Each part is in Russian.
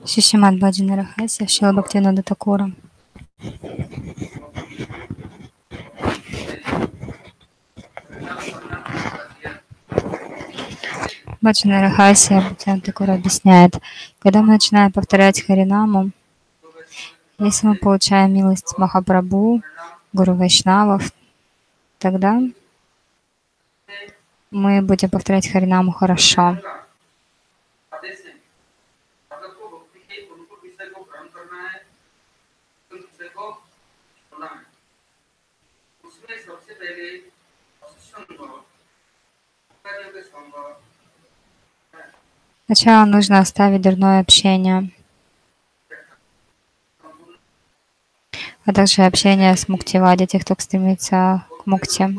Шишимат Баджана Рахасия, Шрила Бхактивинода Тхакура. Баджана Рахасия Бхактивинода Тхакура объясняет, когда мы начинаем повторять Харинаму, если мы получаем милость Махапрабху, Гуру Вайшнавов, тогда мы будем повторять Харинаму хорошо. Сначала нужно оставить дурное общение, а также общение с Муктивади, тех, кто стремится к мукти.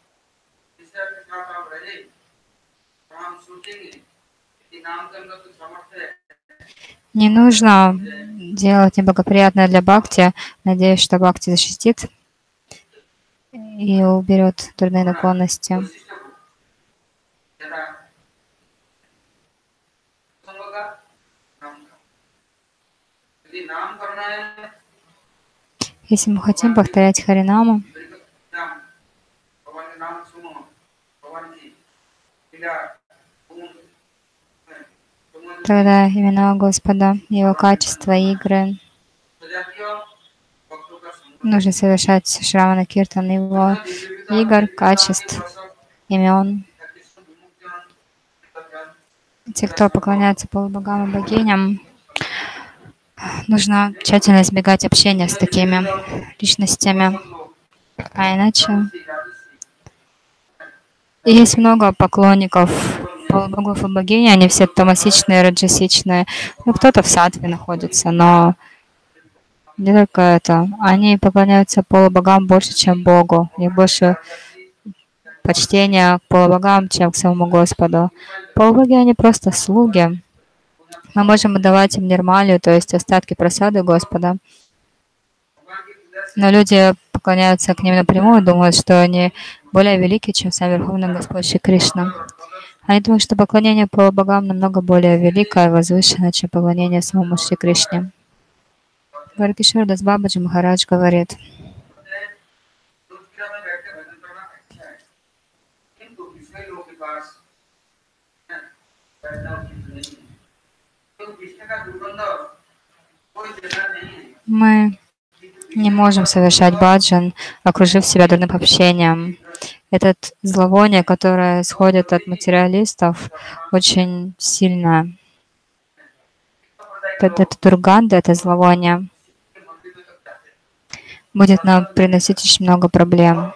Не нужно делать неблагоприятное для бхакти, надеясь, что бхакти защитит и уберет дурные наклонности. Если мы хотим повторять Харинаму, тогда имена Господа, Его качества, игры, нужно совершать Шравана Киртан Его игр, качеств, имен. Те, кто поклоняется полубогам и богиням, нужно тщательно избегать общения с такими личностями, а иначе есть много поклонников полубогов и богинь, они все тамасичные, раджасичные. Ну, кто-то в саттве находится, но не только это. Они поклоняются полубогам больше, чем Богу. У них больше почтения к полубогам, чем к самому Господу. Полубоги, они просто слуги. Мы можем отдавать им нирмалию, то есть остатки прасады Господа. Но люди поклоняются к ним напрямую, думают, что они более велики, чем сам Верховный Господь Шри Кришна. Они думают, что поклонение полубогам намного более великое и возвышенное, чем поклонение самому Шри Кришне. Гваракишвар Дас Бабаджи Махарадж говорит: мы не можем совершать баджан, окружив себя дурным общением. Это зловоние, которое исходит от материалистов, очень сильно. Это дурганда, это зловоние будет нам приносить очень много проблем.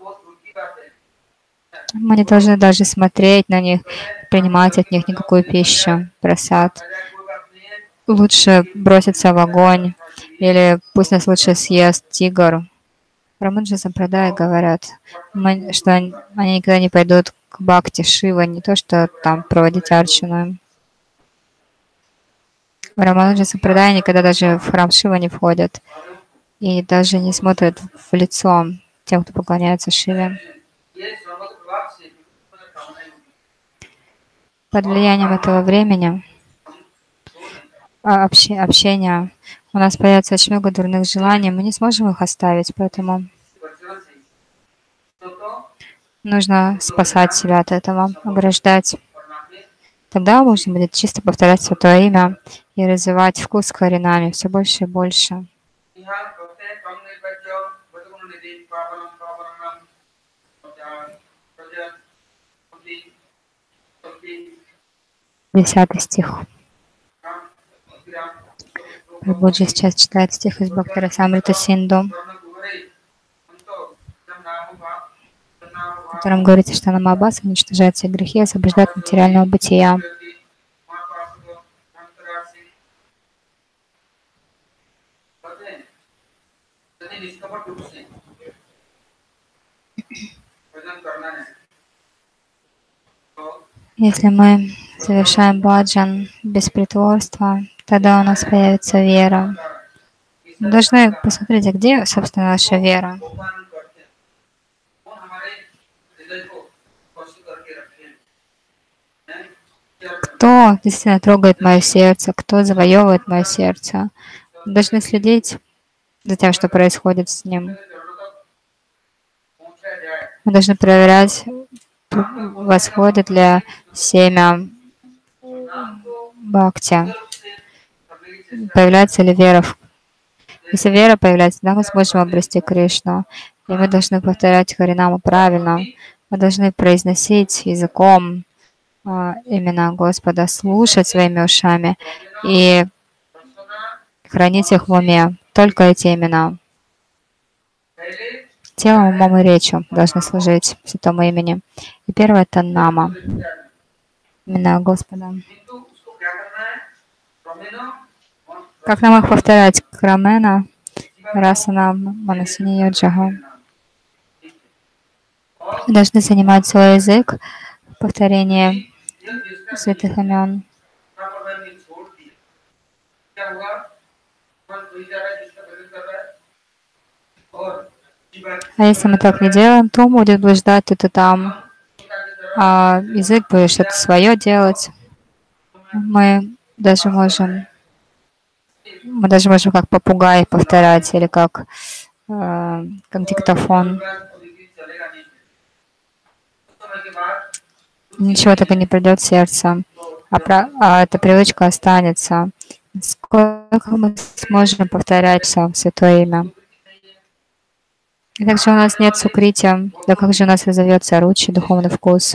Мы не должны даже смотреть на них, принимать от них никакую пищу, прасад. Лучше броситься в огонь, или пусть нас лучше съест тигр. Рамаджа Сампрадай говорят, что они никогда не пойдут к бхакти Шивы, не то что там проводить арчану. В Рамаджа Сампрадай никогда даже в храм Шива не входят и даже не смотрят в лицо тем, кто поклоняется Шиве. Под влиянием этого времени общения у нас появится очень много дурных желаний, мы не сможем их оставить, поэтому нужно спасать себя от этого, ограждать. Тогда можно будет чисто повторять Святое Имя и развивать вкус к Харинаме все больше и больше. 10 стих. Прабхуджи сейчас читает стих из Бхактирасамрита Синду, в котором говорится, что Намабхаса уничтожает все грехи и освобождает материального бытия. Если мы совершаем баджан без притворства, тогда у нас появится вера. Мы должны посмотреть, а где, собственно, наша вера. кто действительно трогает мое сердце, кто завоевывает мое сердце. Мы должны следить за тем, что происходит с ним. Мы должны проверять, восходит ли семя бхакти, появляется ли вера. Если вера появляется, тогда мы сможем обрести Кришну. И мы должны повторять Харинаму правильно. Мы должны произносить языком имена Господа, слушать своими ушами и хранить их в уме. Только эти имена. Телом, умом и речью должны служить святому имени. И первое — это Нама. Имена Господа. Как нам их повторять? Крамена, Расана, Манасини, Йоджага. Мы должны занимать свой язык в повторении святых имен. А если мы так не делаем, то будет блуждать тут и там. А язык будет что-то свое делать. Мы даже можем как попугай повторять или как диктофон. Ничего так и не придет в сердце, а эта привычка останется. Сколько мы сможем повторять святое имя? И также у нас нет сукрития, да как же у нас разовьется ручи, духовный вкус.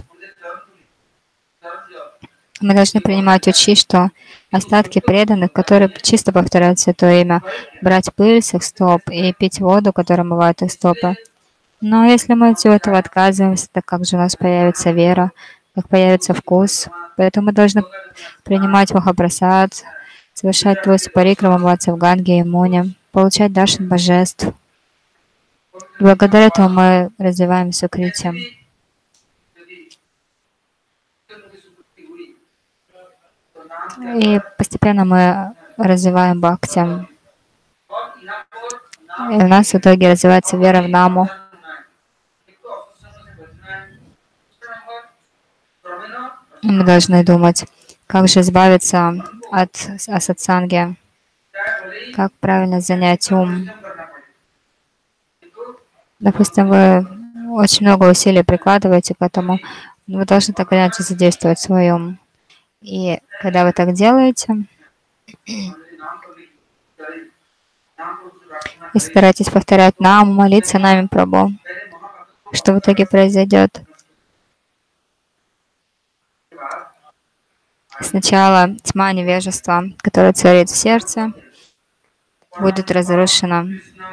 Мы должны принимать учи, что остатки преданных, которые чисто повторяют святое имя, брать пыль с их стоп и пить воду, которая омывает их стопы. Но если мы от всего этого отказываемся, то как же у нас появится вера, как появится вкус? Поэтому мы должны принимать Махапрасад, совершать Тулси Парикраму, омываться в Ганге и Муне, получать даршан божеств. И благодаря этому мы развиваем сукрити. И постепенно мы развиваем бхакти. И у нас в итоге развивается вера в Наму. И мы должны думать, как же избавиться от асатсанги, как правильно занять ум. Допустим, вы очень много усилий прикладываете к этому, но вы должны так или иначе задействовать свой ум. И когда вы так делаете, и старайтесь повторять Наму, молиться нами Прабху, что в итоге произойдет? Сначала тьма невежества, которая царит в сердце, будет разрушена.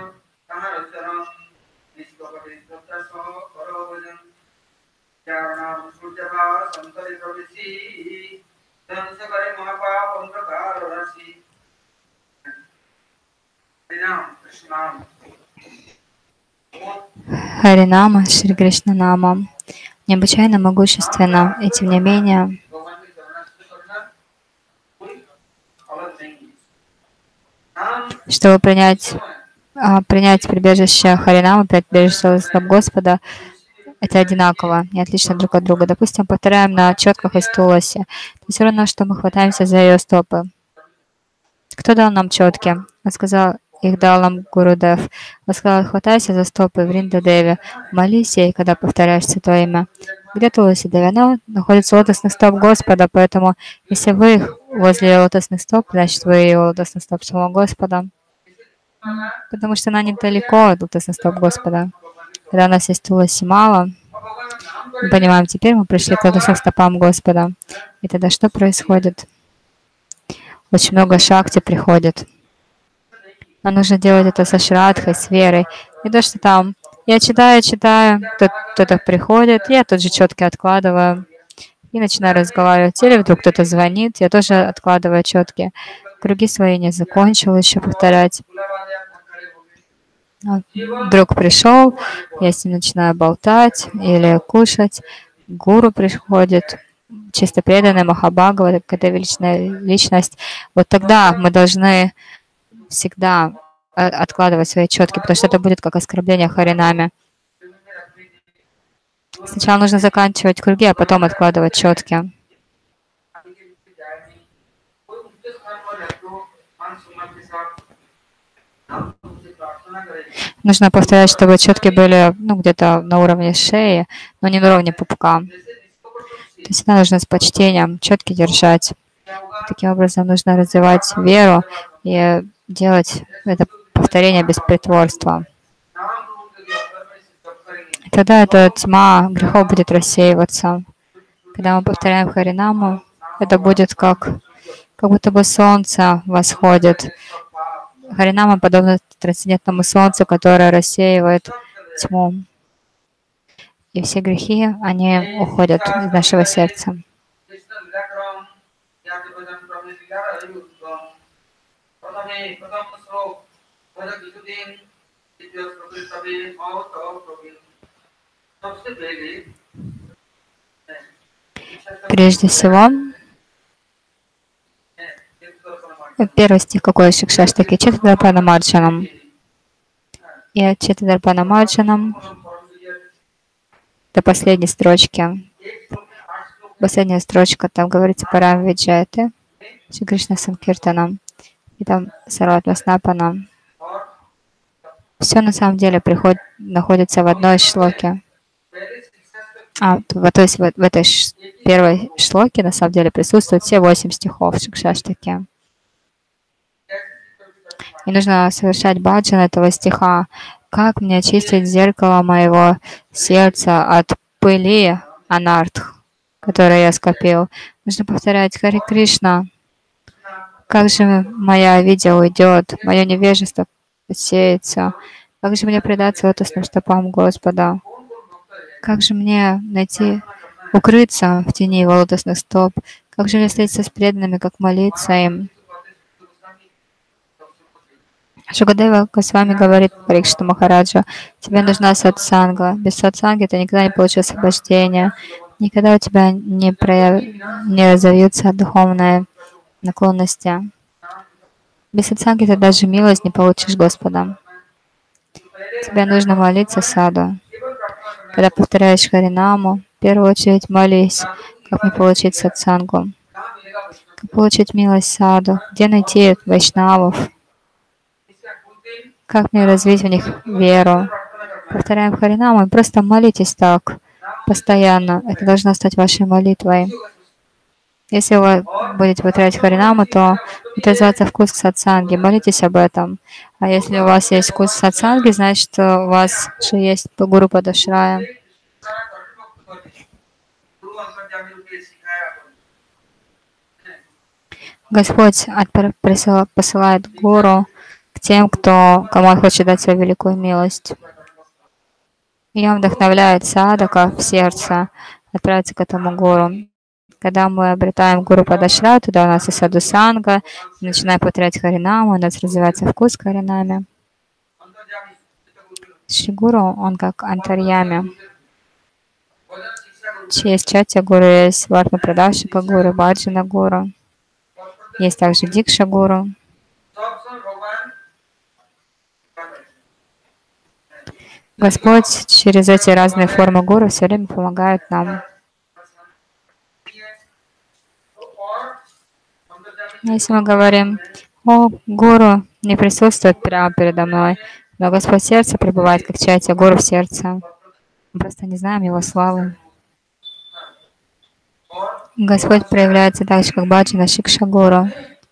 Харинама, Шри Кришна Нама, необычайно могущественно, и тем не менее чтобы принять прибежище Харинамы, принять прибежище Господа, это одинаково, не отлично друг от друга. Допустим, повторяем на четках из Туласи. Это все равно, что мы хватаемся за ее стопы. Кто дал нам четки? Он сказал, их дал нам Гурудев. Он сказал, хватайся за стопы Вринда Деви. Молись ей, когда повторяешь святое имя. Где Туласи Деви? Она находится у лотосных стоп Господа, поэтому если вы их возле лотосных стоп, значит вы у лотосных стоп самого Господа. Потому что она недалеко от лотосных стоп Господа. Когда у нас есть Туласи мало, мы понимаем, теперь мы пришли к лотосным стопам Господа. И тогда что происходит? Очень много шакти приходит. Нам нужно делать это со шрадхой, с верой. Не то, что там я читаю, кто-то приходит, я тут же четки откладываю и начинаю разговаривать. Или вдруг кто-то звонит, я тоже откладываю четки. Круги свои не закончил еще повторять. Друг пришел, я с ним начинаю болтать или кушать. Гуру приходит, чисто преданный Махабхагава, какая-то величная личность. Вот тогда мы должны всегда откладывать свои четки, потому что это будет как оскорбление Харинаме. Сначала нужно заканчивать круги, а потом откладывать четки. Нужно повторять, чтобы четки были, ну, где-то на уровне шеи, но не на уровне пупка. То есть всегда нужно с почтением четки держать. Таким образом, нужно развивать веру и делать это повторение без притворства. И тогда эта тьма грехов будет рассеиваться. Когда мы повторяем Харинаму, это будет как будто бы солнце восходит. Харинама подобно трансцендентному солнцу, которое рассеивает тьму. И все грехи, они уходят из нашего сердца. Прежде всего, первый стих какой? Шикшаштаки Читадарпана Марджанам. И от Читадарпана Марджанам до последней строчки. Последняя строчка, там говорится Парам Виджаяте, Шри Кришна Санкиртанам, и там Сарватма Снапанам. Все на самом деле находится в одной шлоке. То есть в этой первой шлоке на самом деле присутствуют все 8 стихов Шикшаштаки. И нужно совершать баджан этого стиха. Как мне очистить зеркало моего сердца от пыли анартх, которое я скопил? Нужно повторять Хари Кришна. Как же моя авидья уйдет, мое невежество посеется. Как же мне предаться лотосным стопам Господа? Как же мне найти, укрыться в тени его лотосных стоп? Как же мне встретиться с преданными, как молиться им? Шукадева Госвами говорит Парикшиту Махараджа: тебе нужна сатсанга. Без сатсанги ты никогда не получишь освобождения. Никогда у тебя не разовьются духовные наклонности. Без сатсанги ты даже милость не получишь Господа. Тебе нужно молиться саду. Когда повторяешь Харинаму, в первую очередь молись, как мне получить сатсангу, как получить милость саду, где найти вайшнавов, как мне развить в них веру. Повторяем Харинаму и просто молитесь так постоянно. Это должно стать вашей молитвой. Если вы будете повторять Харинаму, то будет развиваться вкус к сатсанге. Молитесь об этом. А если у вас есть вкус к сатсанге, значит, у вас же есть Гуру Падашрая. Господь посылает Гуру к тем, кому Он хочет дать свою великую милость. И Он вдохновляет садака в сердце отправиться к этому Гуру. Когда мы обретаем Гуру Падашра, туда у нас и саду-санга, начинаем повторять Харинаму, у нас развивается вкус к Харинаме. Шри Гуру, он как антарьями. Есть Чатья Гуру, есть Варна Прадашика Гуру, Баджана Гуру. Есть также Дикша Гуру. Господь через эти разные формы Гуру все время помогает нам. Если мы говорим: о, Гуру не присутствует прямо передо мной, но Господь в сердце пребывает, как Чатья Гуру в сердце. Мы просто не знаем Его славы. Господь проявляется так же, как Баджана Шикша Гуру.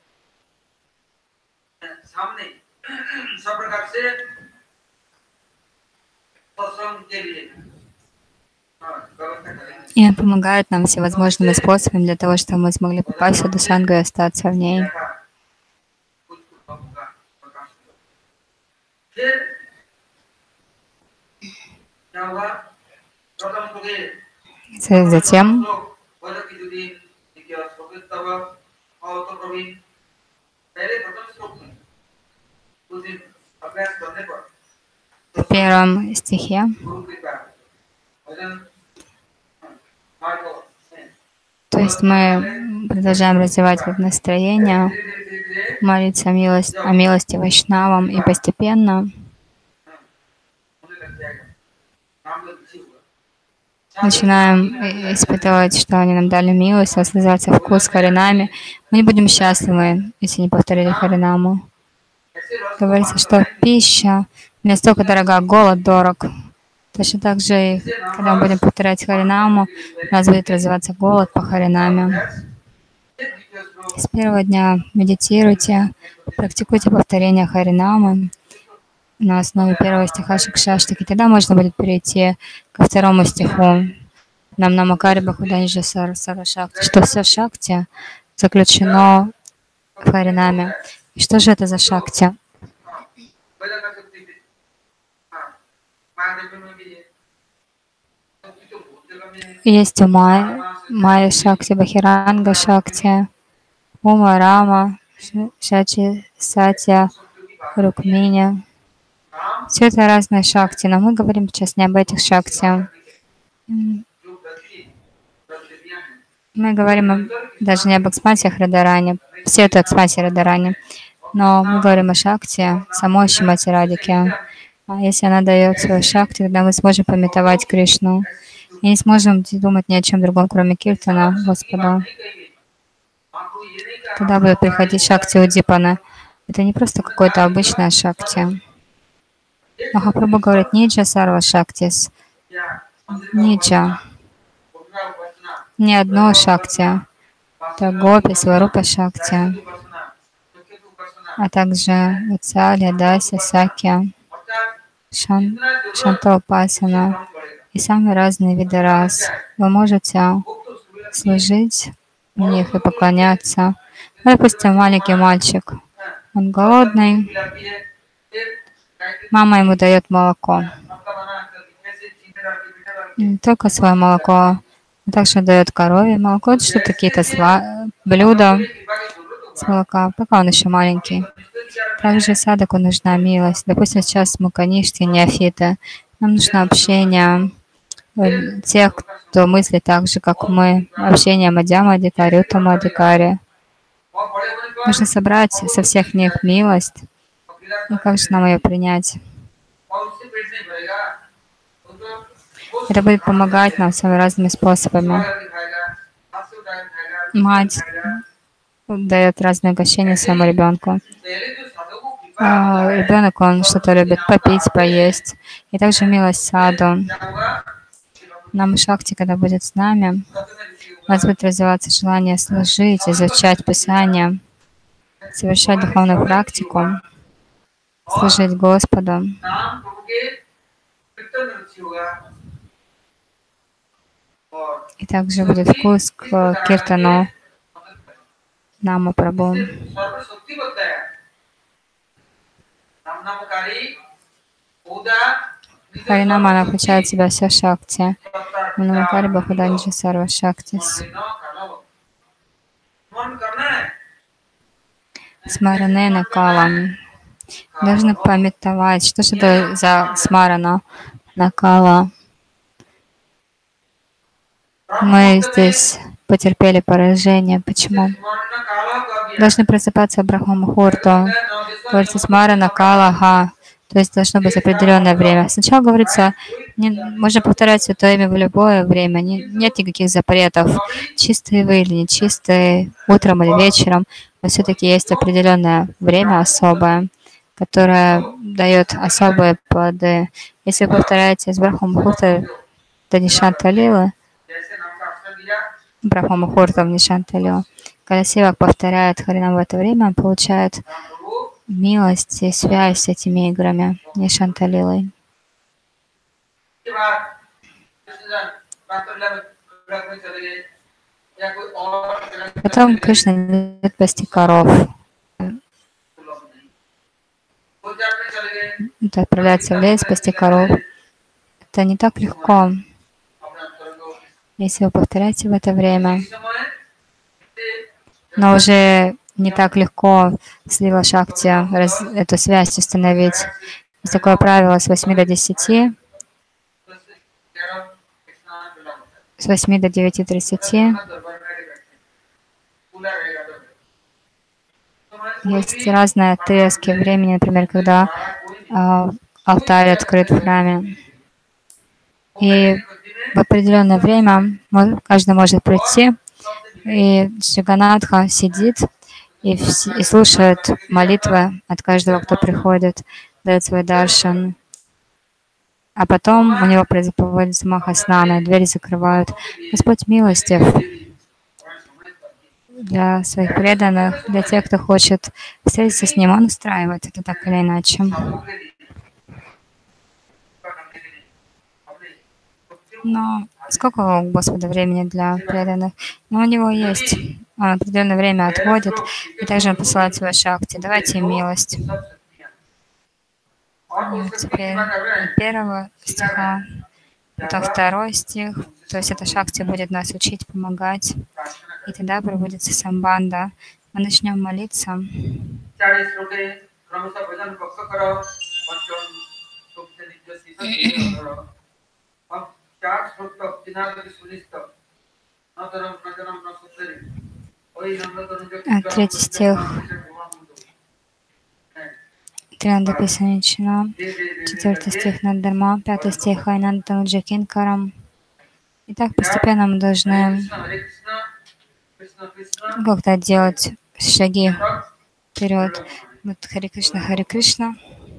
И Он помогает нам всевозможными способами для того, чтобы мы смогли попасть в саду-сангу и остаться в ней. Затем в первом стихе то есть мы продолжаем развивать это настроение, молиться о милости вайшнавам, и постепенно начинаем испытывать, что они нам дали милость, наслаждаться вкус харинами, мы не будем счастливы, если не повторили харинаму. Говорится, что пища не настолько дорога, голод дорог. Точно так же, и когда мы будем повторять харинаму, у нас будет развиваться голод по харинаме. С первого дня медитируйте, практикуйте повторение харинамы на основе первого стиха Шикшаштаки. Тогда можно будет перейти ко второму стиху. Нам намакари бахуданджа сара шакти, что все шакти заключено в харинаме. И что же это за шакти? Есть Майя Шакти, Бахиранга Шакти, Ума Рама, Шачи, Сатья, Рукминя. Все это разные шакти, но мы говорим сейчас не об этих шакти. Мы говорим даже не об экспансиях Радарани. Все это экспансия Радарани. Но мы говорим о шакти, самой Шримати Радхике. А если она дает свою шакти, тогда мы сможем памятовать Кришну. И не сможем думать ни о чем другом, кроме Киртана, Господа. Тогда будет приходить шакти Удипана. Это не просто какое-то обычное шакти. Махапрабху говорит, ниджа сарва шактис. Ниджа. Не одно шакти. Это гопи, сварупа шакти. А также Вацалия, Дася, Сакья, Шантопасана и самые разные виды рас. Вы можете служить в них и поклоняться. Допустим, маленький мальчик. Он голодный. Мама ему дает молоко. Не только свое молоко, но также дает корове молоко. Это что-то какие-то блюда с молока, пока он еще маленький. Также садаку нужна милость. Допустим, сейчас мы канишки, неофиты. Нам нужно общение тех, кто мыслит так же, как мы. Общение Мадьяма Адикари, Уттама Адикари. Нужно собрать со всех них милость. И как же нам ее принять? Это будет помогать нам самыми разными способами. Мать дает разные угощения своему ребенку. Ребенок, он что-то любит попить, поесть. И также милость саду. Нам шакти, когда будет с нами, у нас будет развиваться желание служить, изучать Писание, совершать духовную практику, служить Господу. И также будет вкус к киртану Нама Прабху. Харинама, она включает в себя все шакти. Намакари Бахуданджа Сарва Шактис. Смаране Накала. Должны памятовать, что же это за смарана Накала. Мы здесь потерпели поражение. Почему? Должны просыпаться в Брахма-мухурту. Говорится смарана Кала Ха. То есть должно быть определенное время. Сначала говорится, можно повторять святое имя в любое время. Нет никаких запретов. Чистые вы или нечистые, утром или вечером. Но все-таки есть определенное время особое, которое дает особые плоды. Если вы повторяете с Брахма-мухурта до Нишанта Лилы, Брахма-мухурта в Нишанта Лилу, когда севак повторяет Харинам в это время, он получает милость и связь с этими играми Нишанта Лилой. Потом Кришна идет пасти коров. Это отправляется в лес пасти коров. Это не так легко. Если вы повторяете в это время, но уже не так легко слива шакти, эту связь установить. Есть такое правило с 8 до 10, с 8 до 9:30. Есть разные отрезки времени, например, когда алтарь открыт в храме. И в определенное время каждый может прийти, и Джаганатха сидит и слушает молитвы от каждого, кто приходит, дает свой даршан. А потом у него производится махаснана, двери закрывают. Господь милостив для своих преданных, для тех, кто хочет встретиться с Ним, Он устраивает это так или иначе. Но сколько у Господа времени для преданных? Но у Него есть. Он определенное время отводит, и также Он посылает свою шакти. Давайте им милость. Вот теперь от 1 стиха, потом 2 стих. То есть эта шакти будет нас учить, помогать. И тогда проводится самбанда. Мы начнем молиться. Третий стих. Тринада Писанична. 4 стих Надарма. 5 стих Айнанда Джакинкарам. Итак, постепенно мы должны как-то делать шаги вперед. Вот Хари Кришна, Хари Кришна.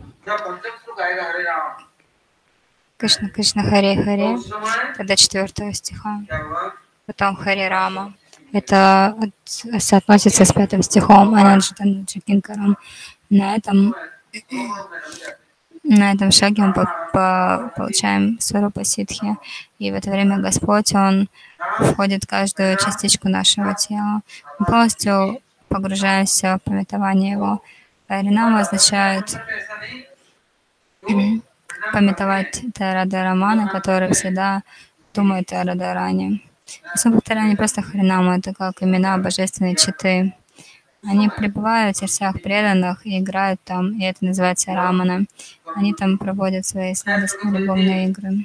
Кришна, Кришна, Хари, Хари. Тогда 4 стиха. Потом Хари Рама. Это соотносится с 5 стихом Ананджитан Джакинкарам. На этом шаге мы получаем Сварупа Сидхи. И в это время Господь, Он входит в каждую частичку нашего тела. Мы полностью погружаемся в памятование Его. Харинама означает памятовать Рада Рамана, который всегда думает о Радаране. Мы повторяем не просто Харинаму, это как имена божественной читы. Они пребывают в сердцах преданных и играют там, и это называется Рамана. Они там проводят свои сладостные любовные игры.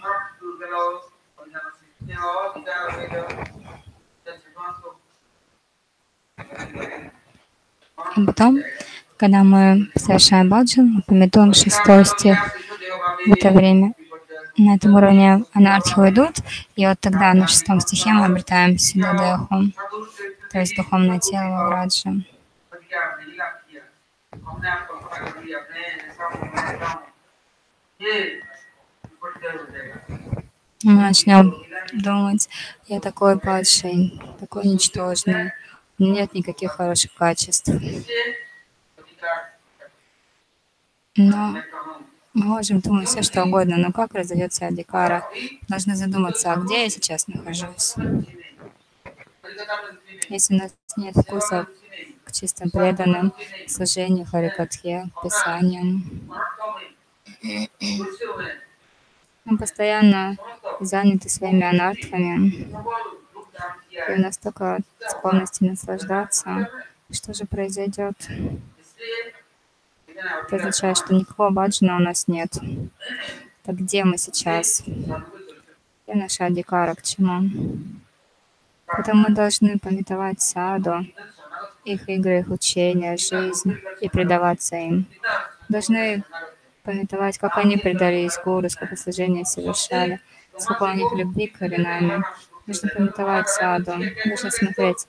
И потом, когда мы совершаем баджан, мы пометуем 6 стих в это время. На этом уровне анархи уйдут, и вот тогда на 6 стихе мы обретаем Сидадеху, то есть духовное тело Раджа. Мы начнем думать, я такой падший, такой ничтожный, у меня нет никаких хороших качеств. Но мы можем думать все, что угодно, но как разовьется адикара? Должны задуматься, а где я сейчас нахожусь? Если у нас нет вкуса к чистым преданным, служению Харикатхе, Писаниям, мы постоянно заняты своими анартхами, и у нас только склонности наслаждаться. Что же произойдет? Это означает, что никакого баджана у нас нет. Так где мы сейчас? Где наша адикара, к чему? Поэтому мы должны памятовать саду, их игры, их учения, жизнь и предаваться им. Должны памятовать, как они предались гуру, сколько служения совершали, сколько у них любви к Харинаме. Нужно памятовать саду, нужно смотреть.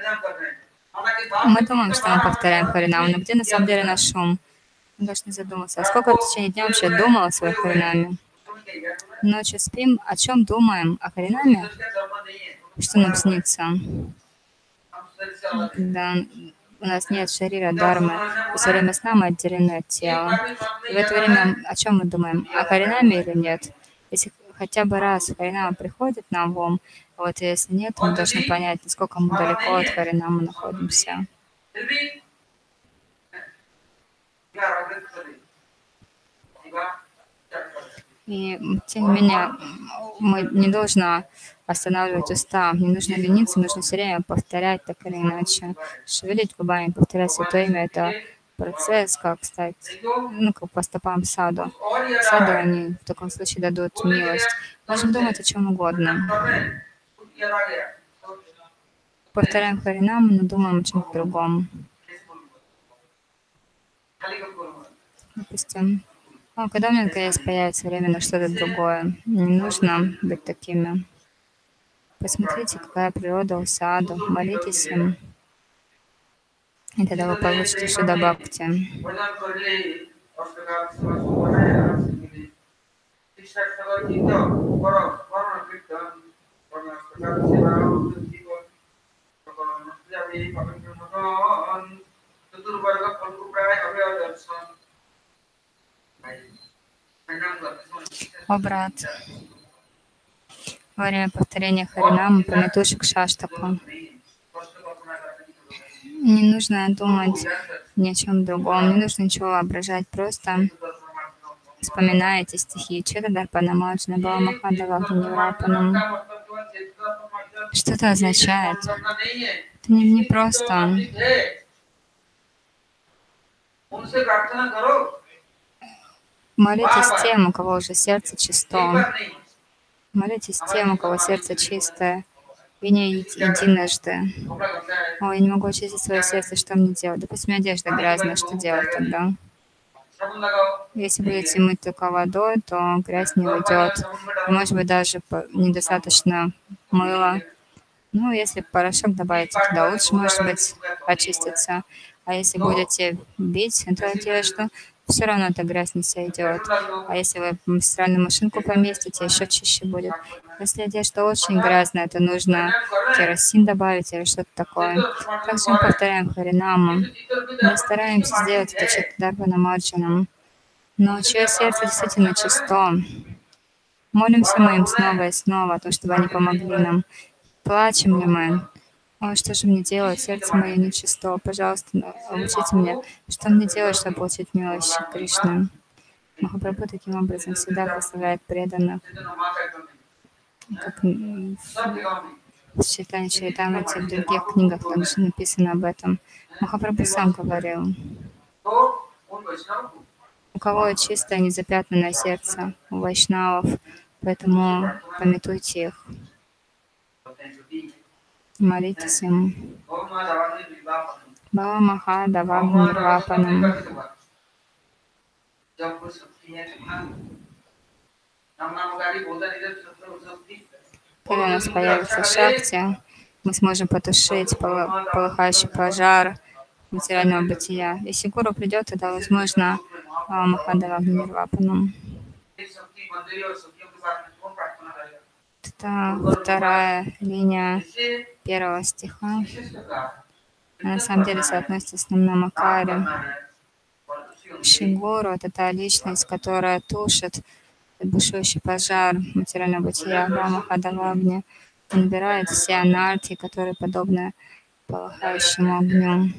Мы думаем, что мы повторяем Харинаму, но где на самом деле наш ум? Мы должны задуматься, а сколько в течение дня вообще думал о своей Харинаме? Ночью спим, о чем думаем? О Харинаме? Что нам снится? Когда у нас нет шарира, дармы, во время сна мы отделены от тела. И в это время о чем мы думаем? О Харинаме или нет? Если хотя бы раз Харинама приходит нам в ум, вот, и если нет, мы должны понять, насколько мы далеко от Харинама находимся. И, тем не менее, мы не должны останавливать уста, не нужно лениться, нужно все время повторять так или иначе. Шевелить губами, повторять святое имя — это процесс, как стать, как по стопам саду. Саду они в таком случае дадут милость. Можем думать о чем угодно. Повторяем Харинаму, но думаем о чем-то другом. Допустим, Когда у меня наконец появится время на что-то другое, не нужно быть такими. Посмотрите, какая природа у саду, молитесь им, и тогда вы получите Шуда Бхакти. О, брат, во время повторения Харинама пометуй Шикшаштаку. Не нужно думать ни о чем другом, не нужно ничего воображать, просто вспоминаете стихи Чита Дарпана Маджна Бхава Махадава Гневрапанам. Что это означает? Это не просто. Молитесь тем, у кого уже сердце чисто. Молитесь тем, у кого сердце чистое, и не единожды. Ой, я не могу очистить свое сердце, что мне делать? Допустим, одежда грязная, что делать тогда? Если будете мыть только водой, то грязь не уйдет. И, может быть, даже недостаточно мыла. Ну, если порошок добавите туда, лучше, может быть, очистится. А если будете бить эту одежду, все равно эта грязь не сойдет. А если вы в стиральную машинку поместите, еще чище будет. Если одежда очень грязная, то нужно керосин добавить или что-то такое. Также мы повторяем Харинаму. Мы стараемся сделать это Читтадарпана Маджаном. Но чье сердце действительно чисто. Молимся мы им снова и снова о том, чтобы они помогли нам. Плачем ли мы? Ой, что же мне делать? Сердце мое нечисто. Пожалуйста, обучите меня, что мне делать, чтобы получить милость Кришны. Махапрабху таким образом всегда прославляет преданных. Как в Чайтанья Чаритамрите, в других книгах также написано об этом. Махапрабху сам говорил: у кого чистое, незапятнанное сердце, у вайшнавов, поэтому памятуйте их. Молитесь им. Бхава Махадавагни Нирвапанам. Когда у нас появится шакти, мы сможем потушить полыхающий пожар материального бытия. Если гуру придет, тогда, возможно, Махадавагни Нирвапанам. Это вторая линия первого стиха. На самом деле соотносится с Намнамакари. Шигуру — это та личность, которая тушит бушующий пожар материального бытия Махадавагни, набирает все анархи, которые подобны полыхающему огню.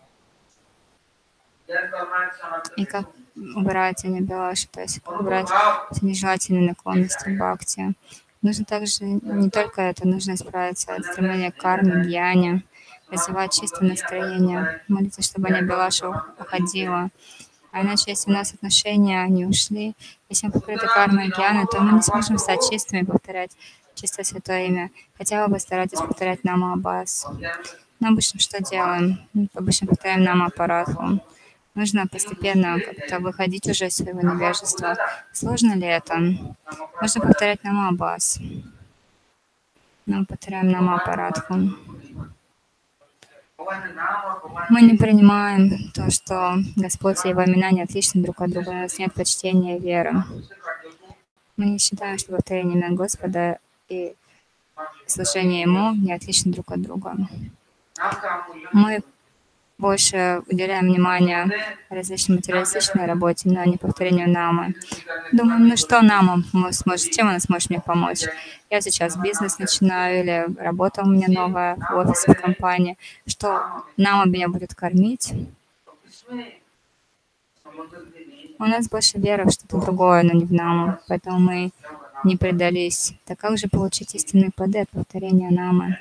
И как убирать анибилаши, то есть как убрать все нежелательные наклонности бхакти. Нужно также не только это, нужно справиться от стремления к карме, гьяне, развивать чистое настроение, молиться, чтобы анибилаша уходила. А иначе, если у нас отношения не ушли, если мы покрыты кармой гьяны, то мы не сможем стать чистыми и повторять чистое святое имя. Хотя бы старайтесь повторять Нама Аббас. Мы обычно что делаем? Мы обычно повторяем Нама Парадху. Нужно постепенно как-то выходить уже из своего невежества. Сложно ли это? Можно повторять Нама Аббас. Мы повторяем Нама Парадху. Мы не принимаем то, что Господь и Его имена не отличны друг от друга. У нас нет почтения и веры. Мы не считаем, что повторение имен Господа и служение Ему не отличны друг от друга. Мы больше уделяем внимание различной материалистичной работе, но не повторению намы. Думаем, ну что нама сможет, чем она сможет мне помочь? Я сейчас бизнес начинаю или работа у меня новая в офисе, в компании. Что нама меня будет кормить? У нас больше веры в что-то другое, но не в наму, поэтому мы не предались. Так как же получить истинные плоды от повторения намы?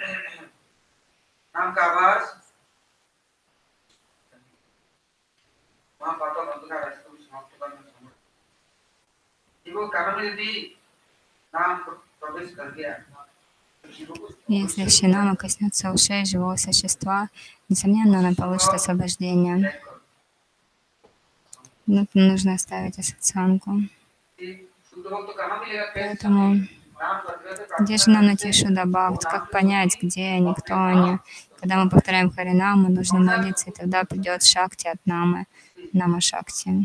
Если Шинама коснется ушей живого существа, несомненно, она получит освобождение. Ну, нужно оставить ассоцианку. Поэтому где же нам найти Шудабхакт? Как понять, где они, кто они? Когда мы повторяем Харинаму, нужно молиться, и тогда придет Шакти от Намы, Нама Шакти.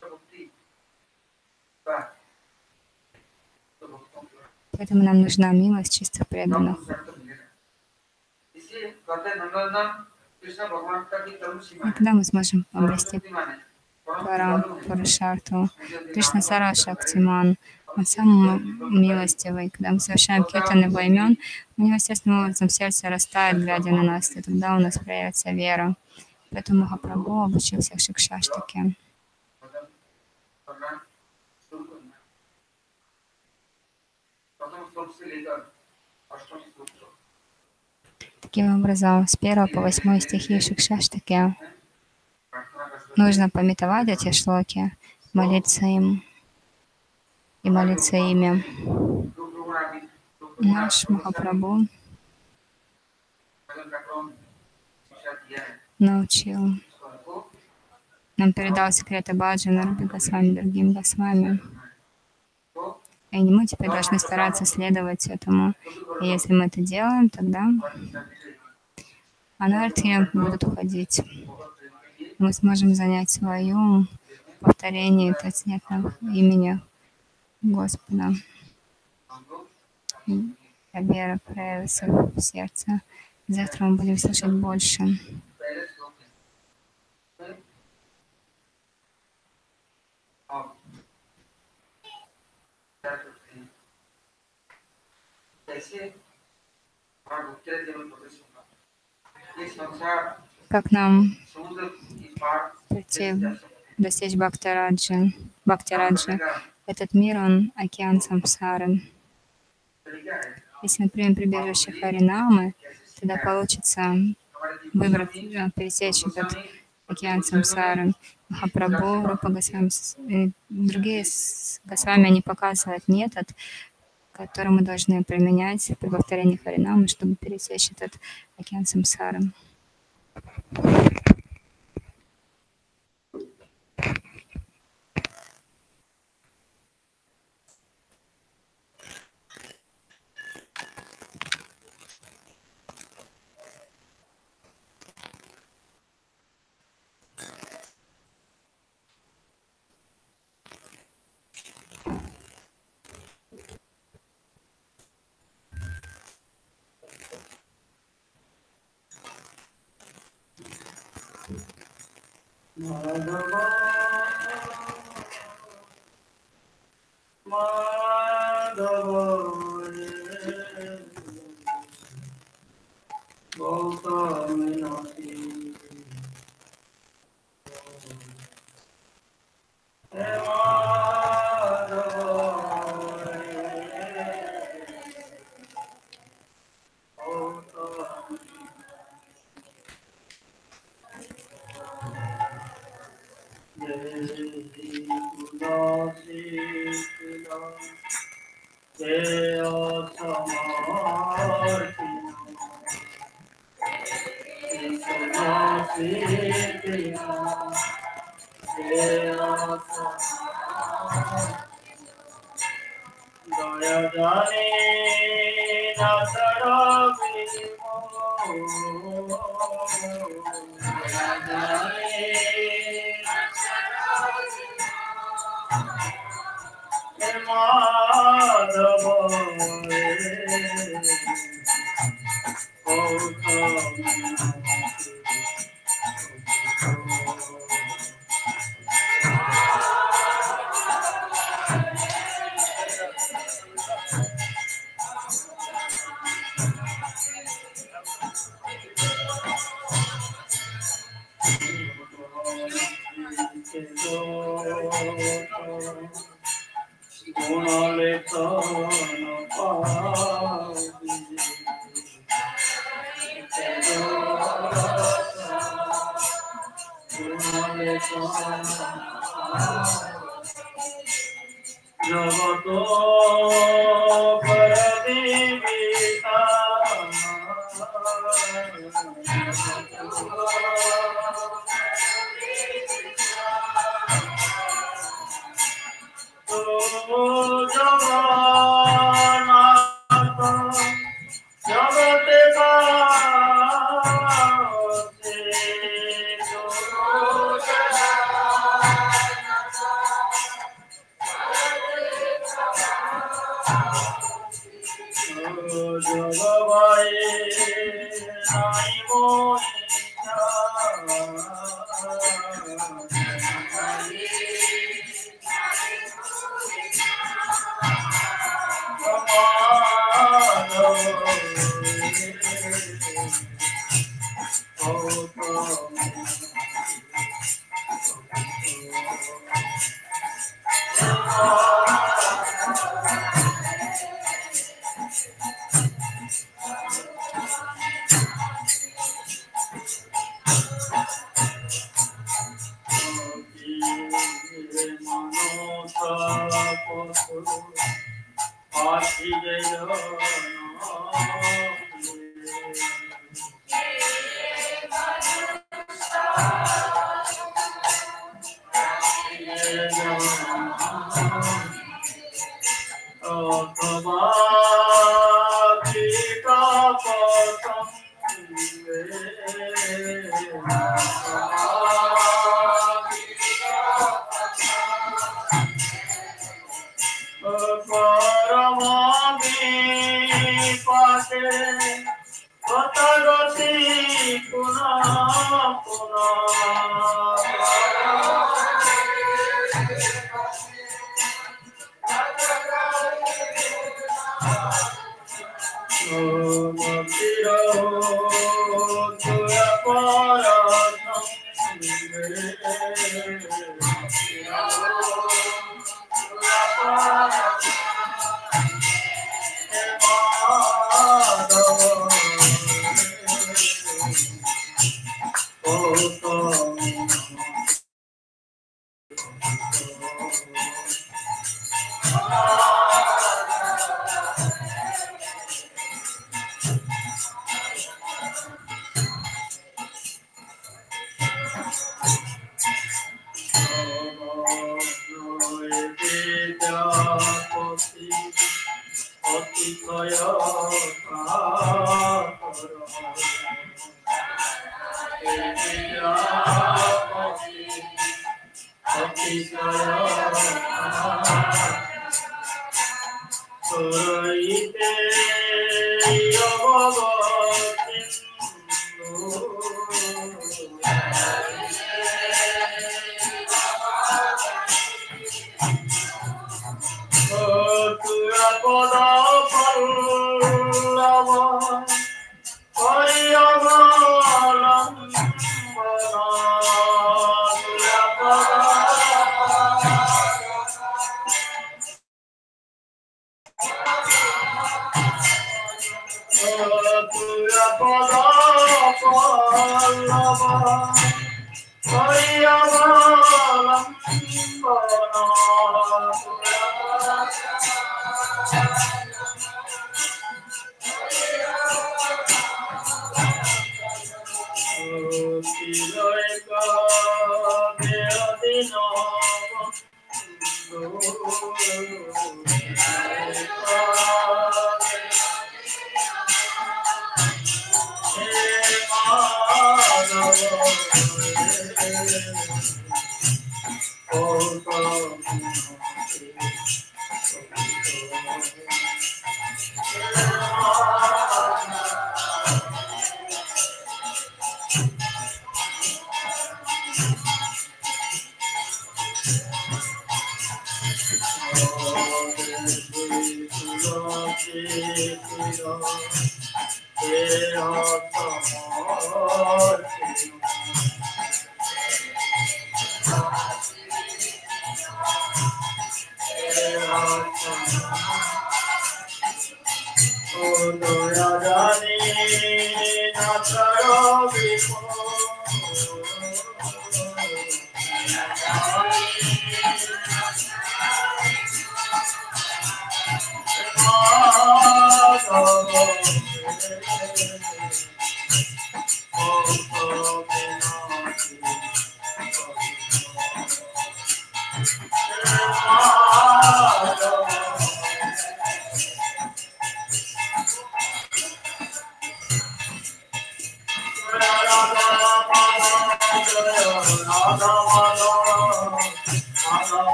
Поэтому нам нужна милость чистых преданных. И тогда мы сможем обрести Парам Пурушарту. Кришна Сарва Шактиман. Он самый милостивый. Когда мы совершаем киртан его имен, у него естественным образом сердце растает, глядя на нас, и тогда у нас проявится вера. Поэтому Махапрабху обучил всех Шикшаштаки. Таким образом, с 1 по 8 стихи Шикшаштаки нужно памятовать эти шлоки, молиться им и молиться ими. Наш Махапрабху научил, нам передал секреты Баджана, Рупи Госвами, другим Госвами. И мы теперь должны стараться следовать этому. И если мы это делаем, тогда анархии будут уходить. Мы сможем занять свою повторение трансцендентного имени Господа. И вера проявится в сердце. Завтра мы будем слышать больше. Как нам прийти, достичь Бхактираджи? Этот мир, он океан самсары. Если мы примем прибежище Харинамы, тогда получится выбрать, пересечь этот океан самсары. Махапрабху, Рупа Госвами, другие Госвами, они показывают метод, который мы должны применять при повторении Харинамы, чтобы пересечь этот океан самсары.